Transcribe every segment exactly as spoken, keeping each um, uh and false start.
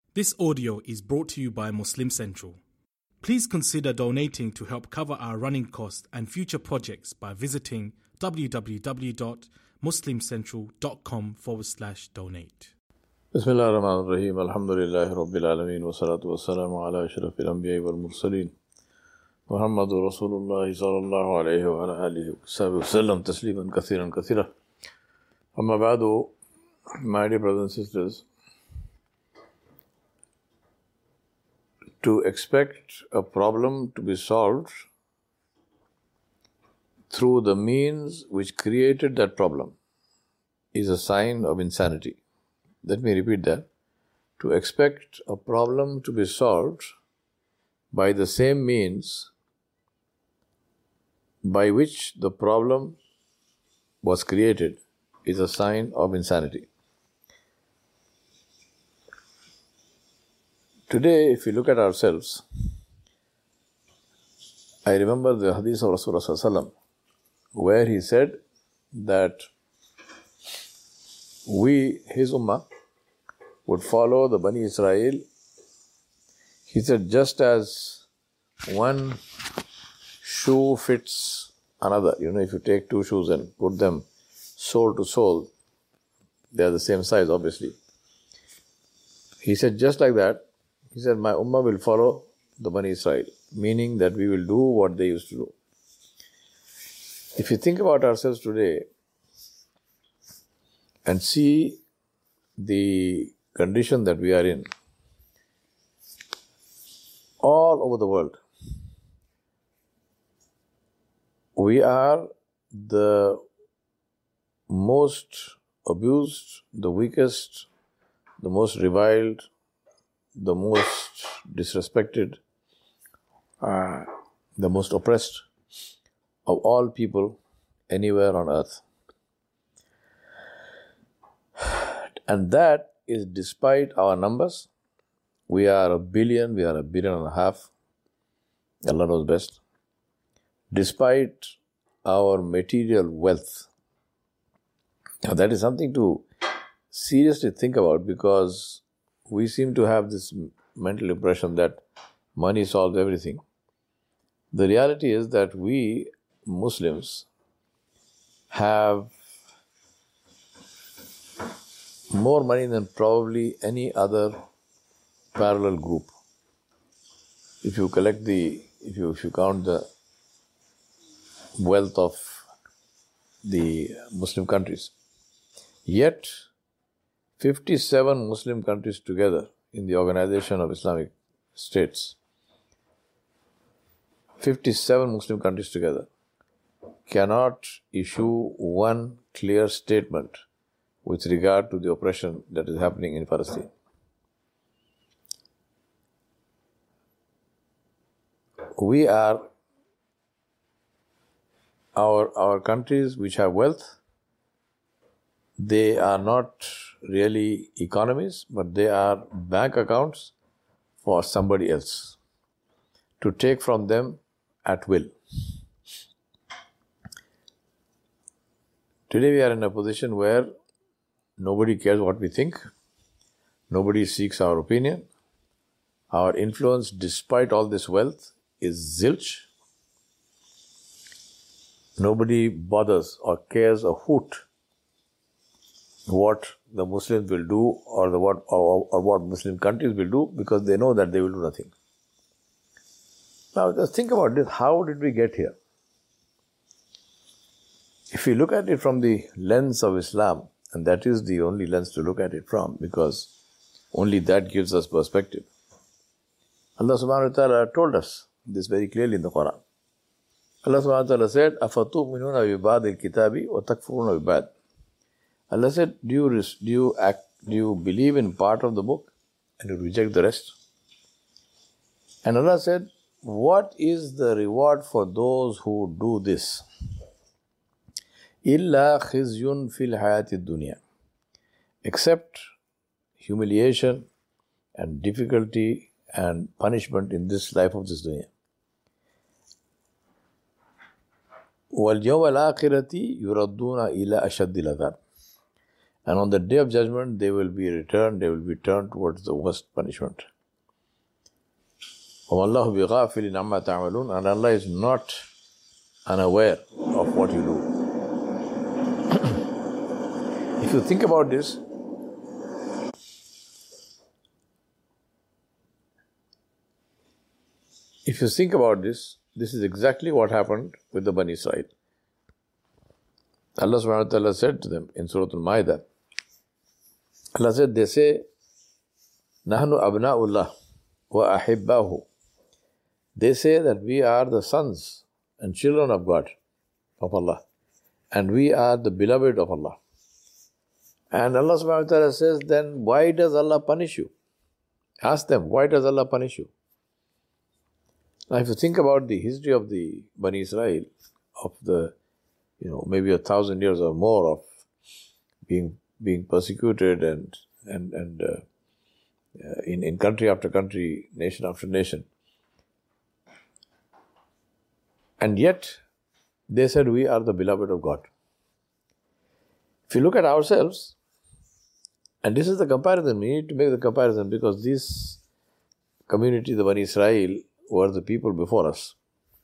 This audio is brought to you by Muslim Central. Please consider donating to help cover our running costs and future projects by visiting www.muslimcentral.com forward slash donate. Bismillah ar-Rahman ar-Rahim. Alhamdulillahi Rabbil Alameen. Wa salatu wa salamu ala ashrafil anbiya wal mursaleen. Muhammadur Rasulullah sallallahu alayhi wa ala alihi wa sallam tasliman kathiran kathira. Amma ba'du, my dear brothers and sisters, to expect a problem to be solved through the means which created that problem is a sign of insanity. Let me repeat that. To expect a problem to be solved by the same means by which the problem was created is a sign of insanity. Today, if we look at ourselves, I remember the hadith of Rasulullah sallallahu alaihi wasallam, where he said that we, his ummah, would follow the Bani Israel. He said, just as one shoe fits another. You know, if you take two shoes and put them sole to sole, they are the same size, obviously. He said, just like that, he said, my ummah will follow the Bani Israel, meaning that we will do what they used to do. If you think about ourselves today and see the condition that we are in, all over the world, we are the most abused, the weakest, the most reviled, the most disrespected, uh, the most oppressed of all people anywhere on earth. And that is despite our numbers. We are a billion, we are a billion and a half. Allah knows best. Despite our material wealth. Now that is something to seriously think about, because we seem to have this mental impression that money solves everything. The reality is that we Muslims have more money than probably any other parallel group. If you collect the, if you if you count the wealth of the Muslim countries, yet fifty-seven Muslim countries together in the Organization of Islamic States, fifty-seven Muslim countries together cannot issue one clear statement with regard to the oppression that is happening in Palestine. We are, our, our countries which have wealth, they are not really economies, but they are bank accounts for somebody else to take from them at will. Today we are in a position where nobody cares what we think, nobody seeks our opinion. Our influence, despite all this wealth, is zilch. Nobody bothers or cares a hoot what the Muslims will do or the what or, or what Muslim countries will do, because they know that they will do nothing. Now just think about this. How did we get here? If we look at it from the lens of Islam, and that is the only lens to look at it from, because only that gives us perspective. Allah subhanahu wa ta'ala told us this very clearly in the Quran. Allah subhanahu wa ta'ala said, أَفَتُؤْمِنُونَ بِبَعْضِ الْكِتَابِ وَتَكْفُرُونَ بِبَعْضٍ. Allah said, do you, do you act, do you believe in part of the book and you reject the rest? And Allah said, what is the reward for those who do this? إِلَّا خِزْيٌ فِي الْحَيَاةِ الدُّنْيَا. Except humiliation and difficulty and punishment in this life of this dunya. وَالْيَوْمَ الْآخِرَةِ يُرَدُّونَ إِلَى أَشَدِّ الْعَذَابِ. And on the day of judgment, they will be returned, they will be turned towards the worst punishment. وَاللَّهُ بِغَافِلٍ عَمَّا تَعْمَلُونَ. And Allah is not unaware of what you do. If you think about this, if you think about this, this is exactly what happened with the Bani Israel. Allah subhanahu wa ta'ala said to them in Surah Al-Ma'idah, Allah said, they say, Nahnu abna'ullah wa ahibbahu. They say that we are the sons and children of God, of Allah, and we are the beloved of Allah. And Allah subhanahu wa ta'ala says, then why does Allah punish you? Ask them, why does Allah punish you? Now if you think about the history of the Bani Israel, of the, you know, maybe a thousand years or more of being being persecuted and and and uh, uh, in in country after country, nation after nation, and yet they said we are the beloved of God. If you look at ourselves, and this is the comparison, we need to make the comparison because this community, the Bani Israel, were the people before us.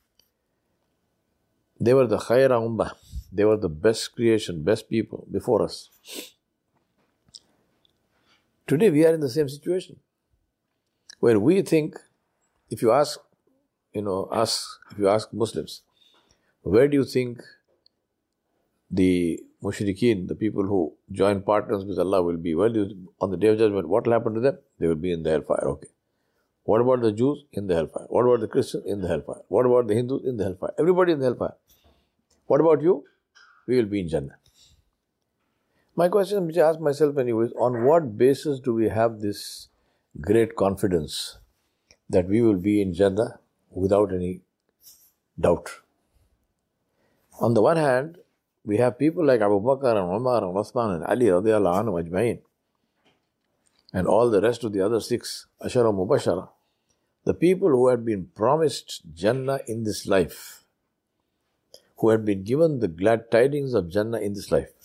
They were the khayra ummah. They were the best creation, best people before us. Today we are in the same situation, where we think, if you ask, you know, ask, if you ask Muslims, where do you think the mushrikeen, the people who join partners with Allah will be? Well, you, on the Day of Judgment, what will happen to them? They will be in the hellfire, okay. What about the Jews? In the hellfire. What about the Christians? In the hellfire. What about the Hindus? In the hellfire. Everybody in the hellfire. What about you? We will be in Jannah. My question which I ask myself and you is, on what basis do we have this great confidence that we will be in Jannah without any doubt? On the one hand, we have people like Abu Bakr and Umar and Uthman and Ali radiallahu anhu ajma'in, and all the rest of the other six Ashara Mubashara, the people who had been promised Jannah in this life, who had been given the glad tidings of Jannah in this life.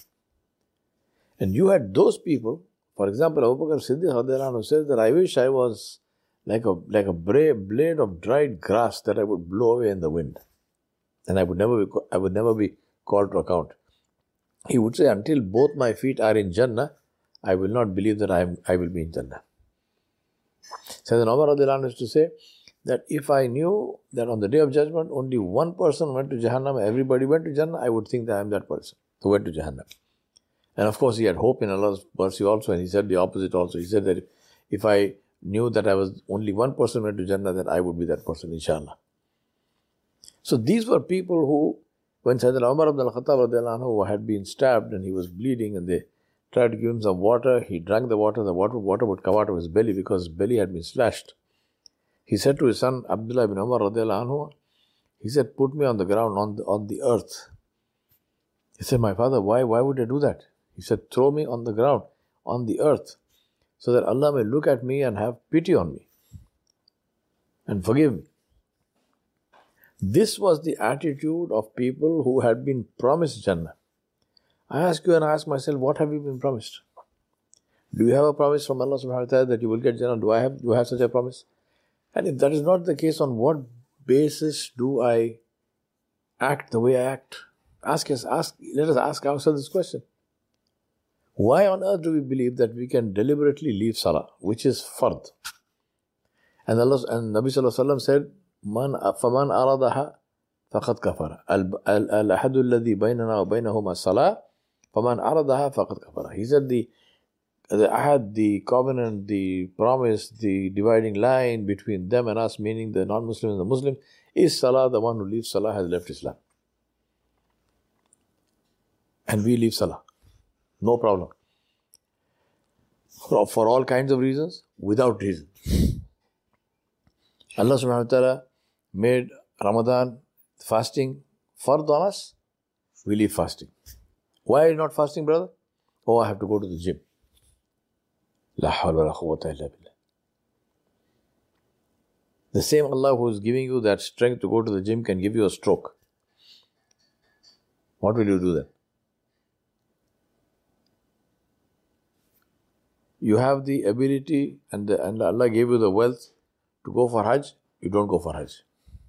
And you had those people, for example, Abu Bakr Siddiq radiallahu anhu says that I wish I was like a like a blade of dried grass that I would blow away in the wind, and I would never be I would never be called to account. He would say, until both my feet are in Jannah, I will not believe that I am I will be in Jannah. Sayyidina Umar radiallahu anhu used to say that if I knew that on the Day of Judgment only one person went to Jahannam, everybody went to Jannah, I would think that I am that person who went to Jahannam. And of course he had hope in Allah's mercy also, and he said the opposite also. He said that if I knew that I was only one person went to Jannah, then I would be that person, inshallah. So these were people who, when Sayyidina Umar ibn al-Khattab radiallahu anhu had been stabbed and he was bleeding and they tried to give him some water, he drank the water, the water, water would come out of his belly because his belly had been slashed. He said to his son Abdullah ibn Umar radiallahu anhu, he said, put me on the ground, on the, on the earth. He said, my father, why, why would I do that? He said, throw me on the ground, on the earth, so that Allah may look at me and have pity on me and forgive me. This was the attitude of people who had been promised Jannah. I ask you and I ask myself, what have you been promised? Do you have a promise from Allah subhanahu wa ta'ala that you will get Jannah? Do I have, do I have such a promise? And if that is not the case, on what basis do I act the way I act? Ask us, ask, let us ask ourselves this question. Why on earth do we believe that we can deliberately leave Salah, which is fard? And Allah and Nabi Sallallahu Alaihi Wasallam said, Man faman aradaha faqad kafara. Al-ahadu alladhi baynana wa baynahuma salah, faman aradaha faqad kafara. He said the the ahad, the covenant, the promise, the dividing line between them and us, meaning the non-Muslim and the Muslim, is Salah. The one who leaves Salah has left Islam. And we leave Salah. No problem. For, for all kinds of reasons, without reason. Allah subhanahu wa ta'ala made Ramadan fasting fard on us. We leave fasting. Why are you not fasting, brother? Oh, I have to go to the gym. La hawla wa la quwwata illa billah. The same Allah who is giving you that strength to go to the gym can give you a stroke. What will you do then? You have the ability and, the, and Allah gave you the wealth to go for Hajj, you don't go for Hajj.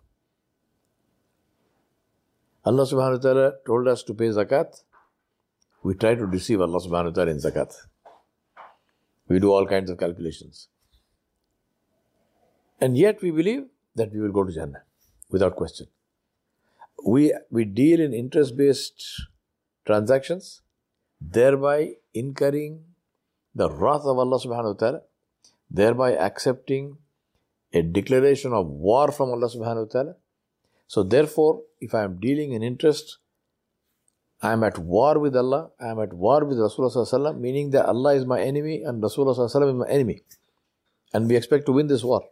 Allah subhanahu wa ta'ala told us to pay zakat. We try to deceive Allah subhanahu wa ta'ala in zakat. We do all kinds of calculations. And yet we believe that we will go to Jannah without question. We, we deal in interest-based transactions, thereby incurring the wrath of Allah subhanahu wa ta'ala, thereby accepting a declaration of war from Allah subhanahu wa ta'ala. So therefore, if I am dealing in interest, I am at war with Allah, I am at war with Rasulullah sallallahu alaihi wasallam, meaning that Allah is my enemy and Rasulullah sallallahu alaihi wasallam is my enemy. And we expect to win this war.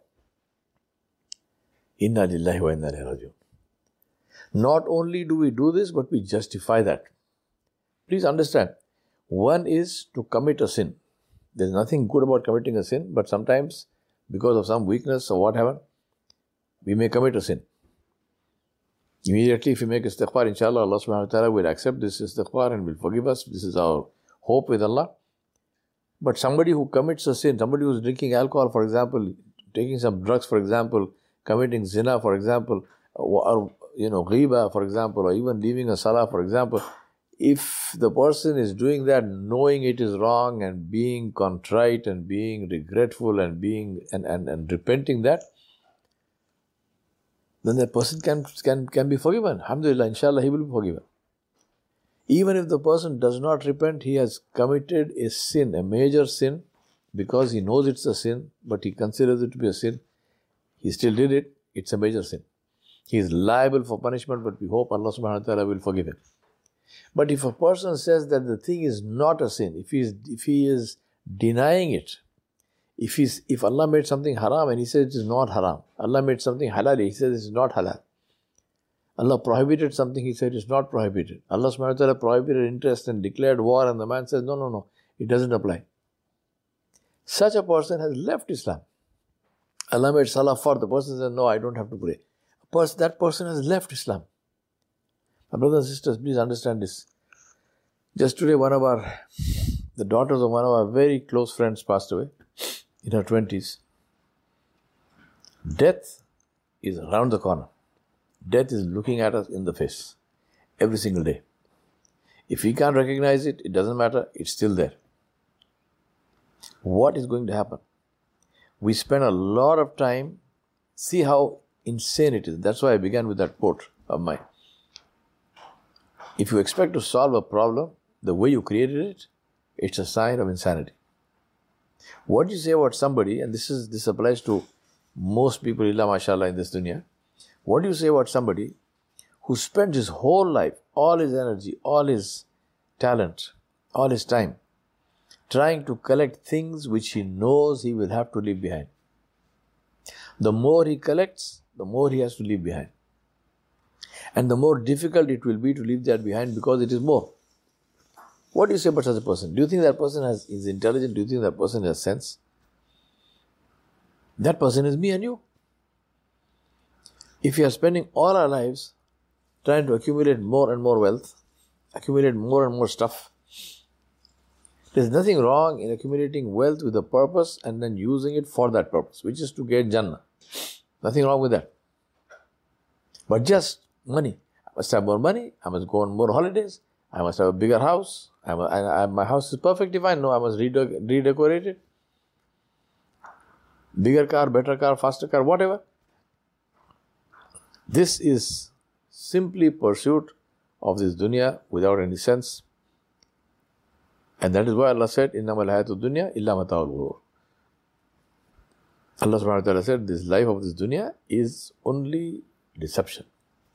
Inna lillahi wa inna ilayhi raji'un. Not only do we do this, but we justify that. Please understand, one is to commit a sin. There is nothing good about committing a sin, but sometimes, because of some weakness or whatever, we may commit a sin. Immediately, if we make istighfar, inshallah, Allah subhanahu wa ta'ala will accept this istighfar and will forgive us. This is our hope with Allah. But somebody who commits a sin, somebody who is drinking alcohol, for example, taking some drugs, for example, committing zina, for example, or, you know, ghiba, for example, or even leaving a salah, for example, if the person is doing that knowing it is wrong and being contrite and being regretful and being and, and, and repenting that, then that person can, can, can be forgiven. Alhamdulillah, inshallah, he will be forgiven. Even if the person does not repent, he has committed a sin, a major sin, because he knows it's a sin, but he considers it to be a sin. He still did it, it's a major sin. He is liable for punishment, but we hope Allah subhanahu wa ta'ala will forgive him. But if a person says that the thing is not a sin, if he is, if he is denying it, if he's, if Allah made something haram and he says it is not haram, Allah made something halal, he says it is not halal. Allah prohibited something, he said it is not prohibited. Allah subhanahu wa ta'ala prohibited interest and declared war, and the man says, no, no, no, it doesn't apply. Such a person has left Islam. Allah made salah for, the person says, no, I don't have to pray. Person, that person has left Islam. My brothers and sisters, please understand this. Just today, one of our, the daughters of one of our very close friends passed away in her twenties. Death is around the corner. Death is looking at us in the face every single day. If we can't recognize it, it doesn't matter, it's still there. What is going to happen? We spend a lot of time, see how insane it is. That's why I began with that quote of mine. If you expect to solve a problem the way you created it, it's a sign of insanity. What do you say about somebody, and this is this applies to most people, illa mashallah, in this dunya. What do you say about somebody who spent his whole life, all his energy, all his talent, all his time, trying to collect things which he knows he will have to leave behind? The more he collects, the more he has to leave behind. And the more difficult it will be to leave that behind because it is more. What do you say about such a person? Do you think that person has, is intelligent? Do you think that person has sense? That person is me and you. If we are spending all our lives trying to accumulate more and more wealth, accumulate more and more stuff, there is nothing wrong in accumulating wealth with a purpose and then using it for that purpose, which is to get Jannah. Nothing wrong with that. But just money. I must have more money. I must go on more holidays. I must have a bigger house. I must, I, I, my house is perfectly fine. No, I must redecorate, redecorate it. Bigger car, better car, faster car, whatever. This is simply pursuit of this dunya without any sense. And that is why Allah said, إِنَّمَا الْحَيَاةُ الدُّنْيَا إِلَّا مَتَاعُ الْغُرُورِ. Allah subhanahu wa ta'ala said, this life of this dunya is only deception.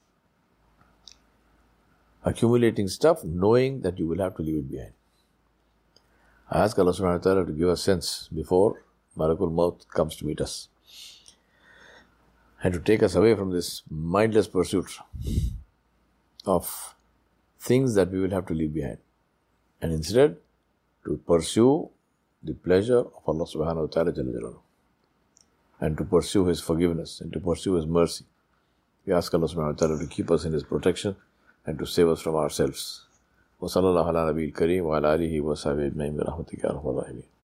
Accumulating stuff, knowing that you will have to leave it behind. I ask Allah subhanahu wa ta'ala to give us sense before Malakul Maut comes to meet us, and to take us away from this mindless pursuit of things that we will have to leave behind, and instead to pursue the pleasure of Allah subhanahu wa ta'ala Jalla Jalaluhu, and to pursue His forgiveness and to pursue His mercy. We ask Allah subhanahu wa ta'ala to keep us in His protection and to save us from ourselves. Wa sallallahu ala nabiyil kareem wa ala alihi wa sahbihi ajma'in bi rahmatika ya arhamar rahimin.